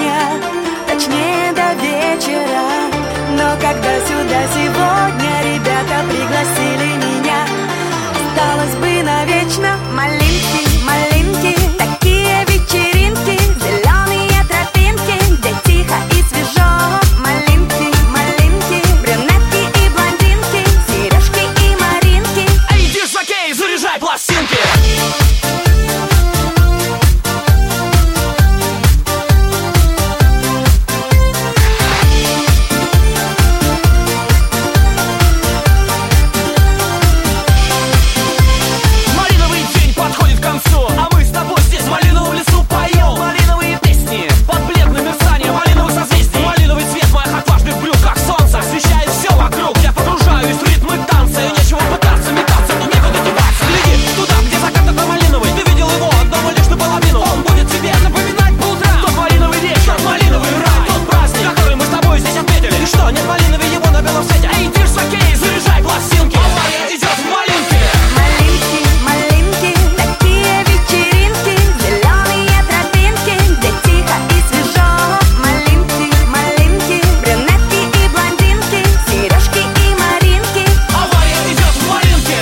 дня, точнее до вечера. Но когда сюда сегодня ребята пригласили меня, осталось бы навечно. Малинки, малинки, такие вечеринки, зеленые тропинки, где тихо и свежо. Малинки, малинки, брюнетки и блондинки, сережки и маринки. Эй, диш-жокей, заряжай пластинки! А мы с тобой здесь в малиновом лесу поем малиновые песни под бледным мерцанием малиновых созвездий. Малиновый цвет моих отважных брюк, как солнце, освещает все вокруг. Я погружаюсь в ритмы танца, и нечего пытаться метаться, но некуда деваться. Гляди туда, где закат такой малиновый. Ты видел его, дома лишь наполовину. Он будет тебе напоминать по утрам тот малиновый вечер, тот малиновый рай, тот праздник, который мы с тобой здесь отметили. И что, нет малиновый его на белом свете? Эй, диш-жокей, заряжай пластинки. Авария идет в малинке. Малинки, малинки, такие вечеринки, зеленые тропинки, где тихо и свежо. Малинки, малинки, брюнетки и блондинки, сережки и маринки. Авария идет в малинке.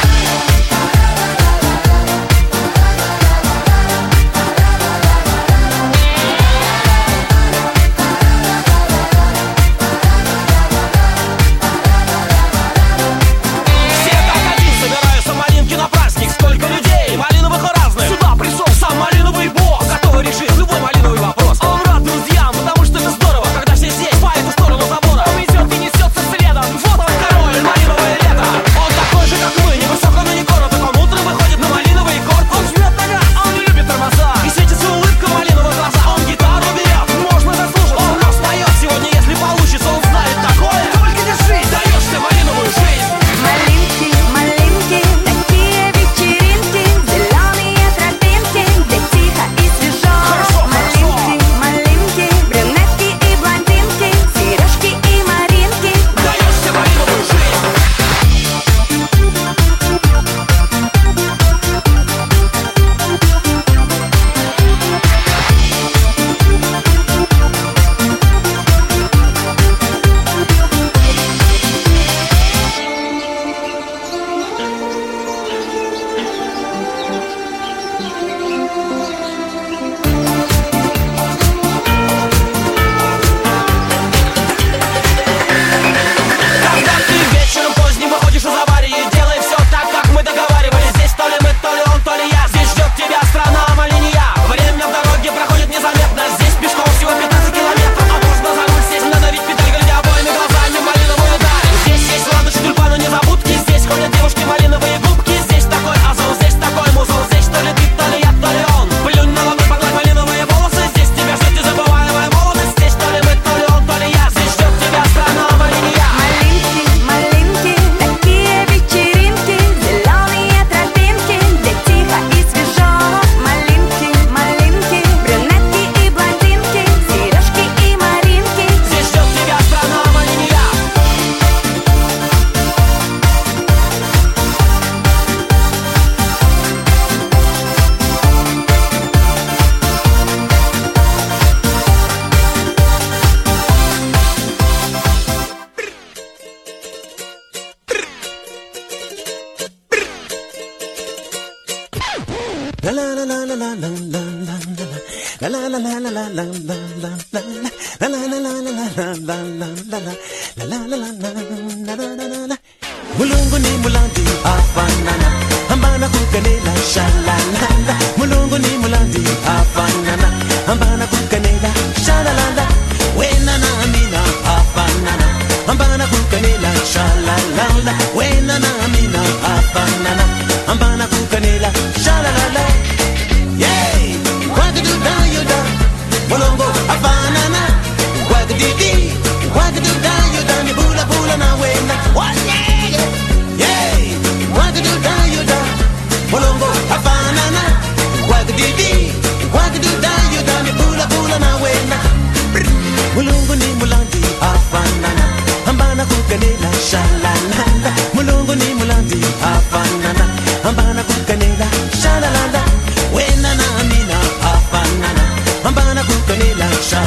Все как один собираются в малинке на праздник. Сколько людей, малиновых и разных. Сюда пришел сам малиновый бог, готовый решить любой малиновый вопрос. Он рад друзьям, потому что это здорово, когда все здесь по эту сторону забора. Он идет и несется следом. Вот он, король, малиновое лето. Он такой же, как мы, невысоко, но не короток. Он утром выходит на малиновый корт. Он жмет на газ, он не любит тормоза. И светится улыбка малиновых глаза. Он гитару берет, можно заслужить. Он нас поет сегодня, если получится. Он знает такое. Только держись, даешься малиновую жизнь. Малинки, малинки, такие вечеринки, зеленые тропинки, где тихо и свежо. Малинки, малинки, брюнетки и блондинки, сережки и маринки. Даешься малиновую жизнь. Когда ты вечером поздним выходишь из аварии, делай все так, как мы договаривались. Здесь то ли мы, то ли он, то ли я. Здесь ждет тебя страна малинья. Время в дороге проходит незаметно. Здесь пешком всего 15 километров. А можно за руль сесть, надавить педаль, глядя обоими глазами малиновую даль. Здесь есть ландыши, тюльпаны, незабудки. Здесь ходят девушки, малиновые губки. Здесь такой азул, здесь такой музол. Здесь то ли ты, то ли я, то ли он. Плюнь на ладонь, погладь малиновые волосы. Здесь тебя ждет незабываемая молодость. Здесь то ли мы, то ли он, то ли я. Здесь ждет тебя страна малинья. Малинки, малинки, такие вечеринки, зеленые тропинки, где тихо и свежо. Малинки, малинки, брюнетки и блондинки, сережки и маринки. Здесь ждет тебя страна малинья. La la la la la la la la la la la la la la la la la la la la. Mulungu ni mulandi afanana, ambana kukanela shalalala. Mulungu ni mulandi afanana, ambana kukanela shalalala. Wena na amina afanana, ambana kukanela shalalala. Wena na amina afanana, ambana kukanela shalalala. Yay, wagadu da yoda, mulungu afanana. Wagadidi, wagadu da yoda, ni bula bula na wena. Yay, wagadu da yoda, mulungu afanana. Wagadidi, wagadu da yoda, ni bula bula na wena. Mulungu ni mulandi afanana, ambana kukanela shalalala. Mulungu ni mulandi afanana, ambana kukanela shalalala. Wena na amina afanana, ambana kukanela shalalala.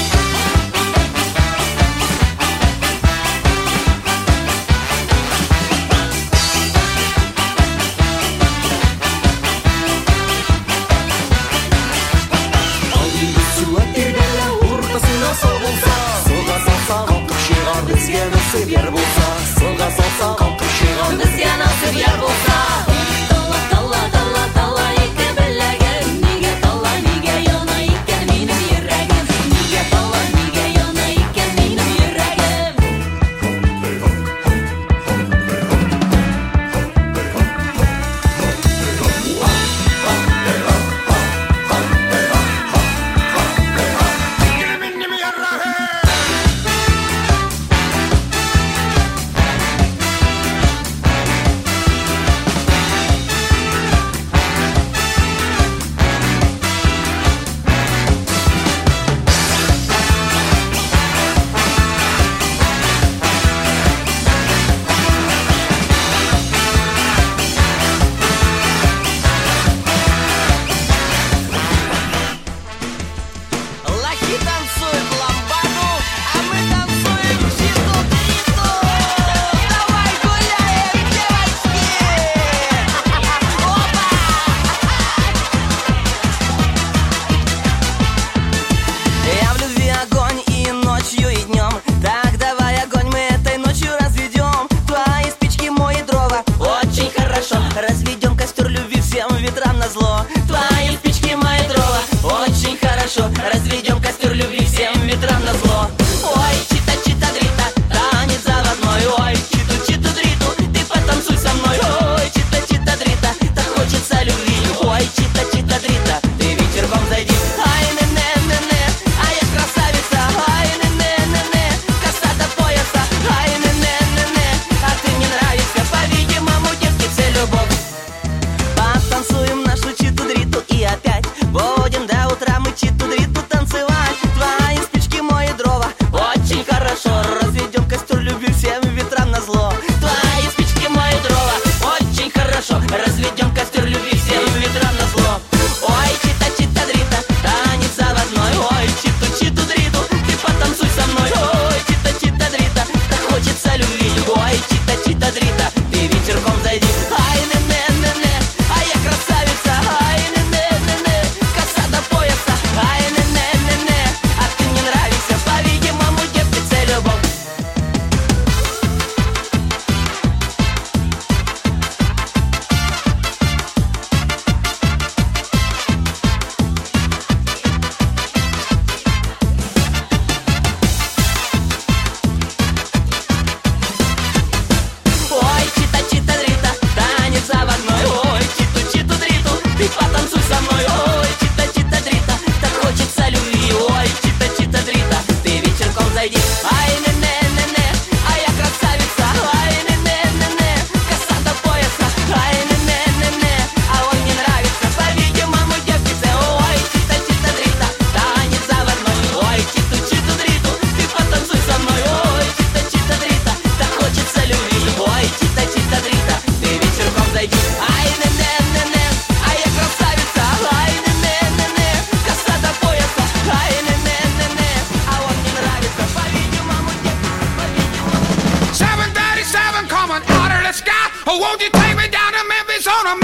Oh, won't you take me down to Memphis on a